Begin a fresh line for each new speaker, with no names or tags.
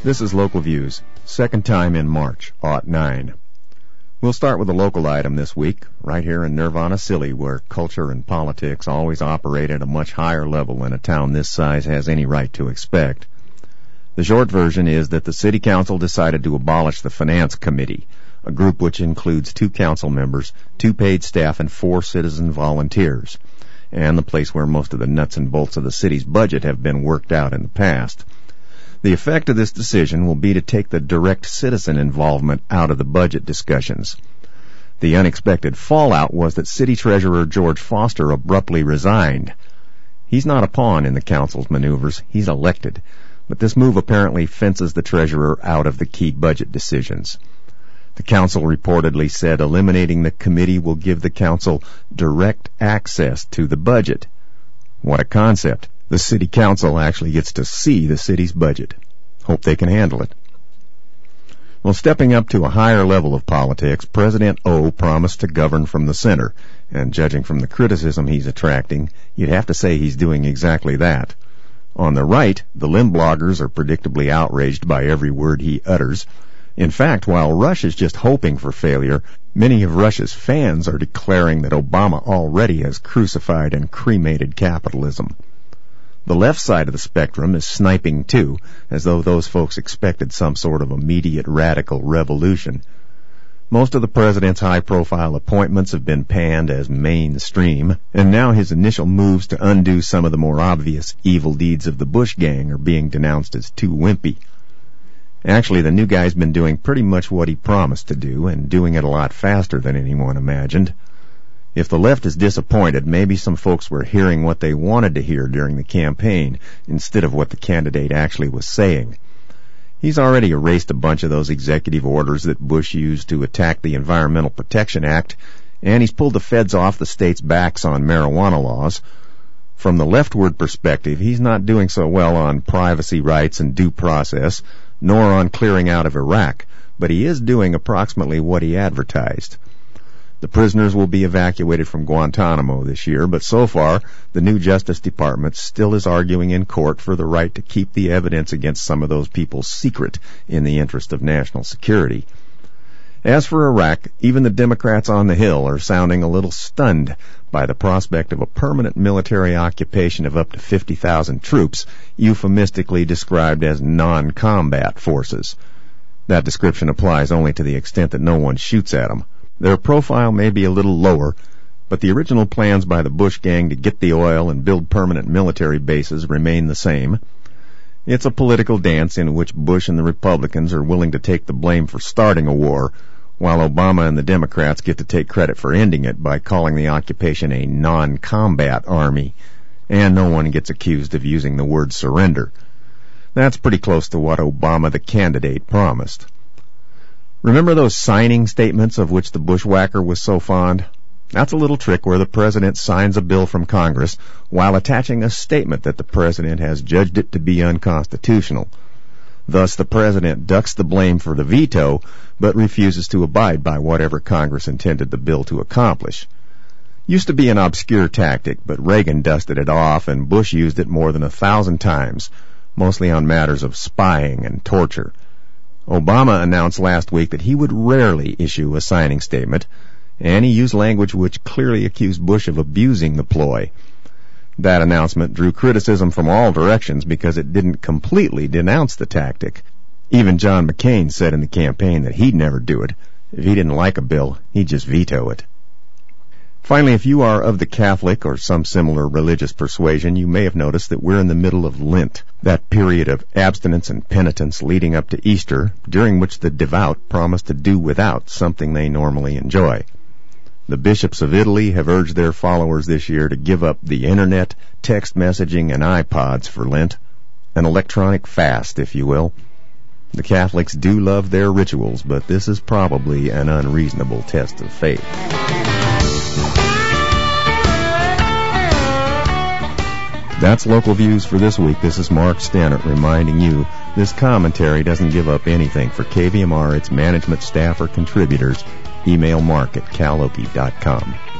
This is Local Views, second time in March, '09. We'll start with a local item this week, right here in Nirvana City, where culture and politics always operate at a much higher level than a town this size has any right to expect. The short version is that the City Council decided to abolish the Finance Committee, a group which includes 2 council members, 2 paid staff, and 4 citizen volunteers, and the place where most of the nuts and bolts of the city's budget have been worked out in the past. The effect of this decision will be to take the direct citizen involvement out of the budget discussions. The unexpected fallout was that City Treasurer George Foster abruptly resigned. He's not a pawn in the council's maneuvers, he's elected, but this move apparently fences the treasurer out of the key budget decisions. The council reportedly said eliminating the committee will give the council direct access to the budget. What a concept. The city council actually gets to see the city's budget. Hope they can handle it. Well, stepping up to a higher level of politics, President O promised to govern from the center, and judging from the criticism he's attracting, you'd have to say he's doing exactly that. On the right, the Limb bloggers are predictably outraged by every word he utters. In fact, while Rush is just hoping for failure, many of Rush's fans are declaring that Obama already has crucified and cremated capitalism. The left side of the spectrum is sniping too, as though those folks expected some sort of immediate radical revolution. Most of the president's high-profile appointments have been panned as mainstream, and now his initial moves to undo some of the more obvious evil deeds of the Bush gang are being denounced as too wimpy. Actually, the new guy's been doing pretty much what he promised to do, and doing it a lot faster than anyone imagined. If the left is disappointed, maybe some folks were hearing what they wanted to hear during the campaign, instead of what the candidate actually was saying. He's already erased a bunch of those executive orders that Bush used to attack the Environmental Protection Act, and he's pulled the feds off the state's backs on marijuana laws. From the leftward perspective, he's not doing so well on privacy rights and due process, nor on clearing out of Iraq, but he is doing approximately what he advertised. The prisoners will be evacuated from Guantanamo this year, but so far, the new Justice Department still is arguing in court for the right to keep the evidence against some of those people secret in the interest of national security. As for Iraq, even the Democrats on the Hill are sounding a little stunned by the prospect of a permanent military occupation of up to 50,000 troops, euphemistically described as non-combat forces. That description applies only to the extent that no one shoots at them. Their profile may be a little lower, but the original plans by the Bush gang to get the oil and build permanent military bases remain the same. It's a political dance in which Bush and the Republicans are willing to take the blame for starting a war, while Obama and the Democrats get to take credit for ending it by calling the occupation a non-combat army, and no one gets accused of using the word surrender. That's pretty close to what Obama the candidate promised. Remember those signing statements of which the bushwhacker was so fond? That's a little trick where the president signs a bill from Congress while attaching a statement that the president has judged it to be unconstitutional. Thus, the president ducks the blame for the veto, but refuses to abide by whatever Congress intended the bill to accomplish. Used to be an obscure tactic, but Reagan dusted it off, and Bush used it more than 1,000 times, mostly on matters of spying and torture. Obama announced last week that he would rarely issue a signing statement, and he used language which clearly accused Bush of abusing the ploy. That announcement drew criticism from all directions because it didn't completely denounce the tactic. Even John McCain said in the campaign that he'd never do it. If he didn't like a bill, he'd just veto it. Finally, if you are of the Catholic or some similar religious persuasion, you may have noticed that we're in the middle of Lent, that period of abstinence and penitence leading up to Easter, during which the devout promise to do without something they normally enjoy. The bishops of Italy have urged their followers this year to give up the internet, text messaging, and iPods for Lent. An electronic fast, if you will. The Catholics do love their rituals, but this is probably an unreasonable test of faith. That's Local Views for this week. This is Mark Stannard reminding you this commentary doesn't give up anything for KVMR, its management, staff, or contributors. Email mark@calokie.com.